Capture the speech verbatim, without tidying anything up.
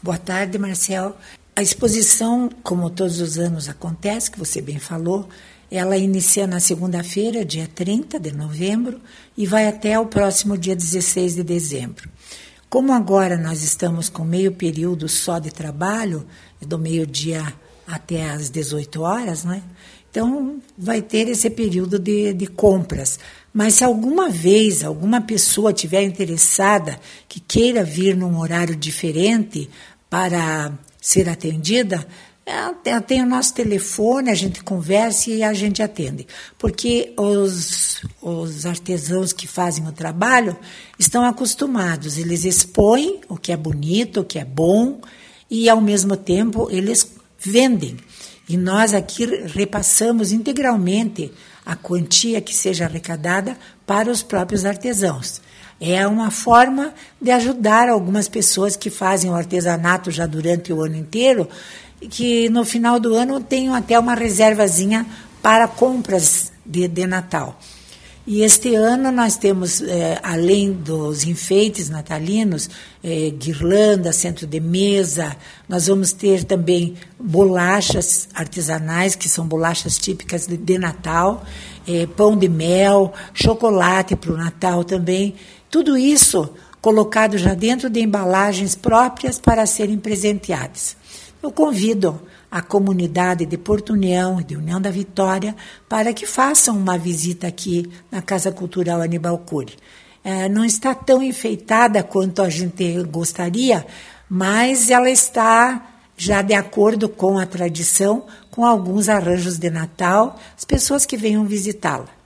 Boa tarde, Marcel. A exposição, como todos os anos acontece, que você bem falou, ela inicia na segunda-feira, dia trinta de novembro, e vai até o próximo dia dezesseis de dezembro. Como agora nós estamos com meio período só de trabalho, do meio-dia até às dezoito horas, né? Então vai ter esse período de, de compras. Mas se alguma vez alguma pessoa tiver interessada, que queira vir num horário diferente para ser atendida, tem o nosso telefone, a gente conversa e a gente atende. Porque os, os artesãos que fazem o trabalho estão acostumados, eles expõem o que é bonito, o que é bom, e ao mesmo tempo eles vendem. E nós aqui repassamos integralmente a quantia que seja arrecadada para os próprios artesãos. É uma forma de ajudar algumas pessoas que fazem o artesanato já durante o ano inteiro, que no final do ano tenham até uma reservazinha para compras de, de Natal. E este ano nós temos, eh, além dos enfeites natalinos, eh, guirlanda, centro de mesa, nós vamos ter também bolachas artesanais, que são bolachas típicas de, de Natal, eh, pão de mel, chocolate para o Natal também. Tudo isso colocado já dentro de embalagens próprias para serem presenteadas. Eu convido a comunidade de Porto União e de União da Vitória para que façam uma visita aqui na Casa Cultural Aníbal Cury. É, não está tão enfeitada quanto a gente gostaria, mas ela está já de acordo com a tradição, com alguns arranjos de Natal, as pessoas que venham visitá-la.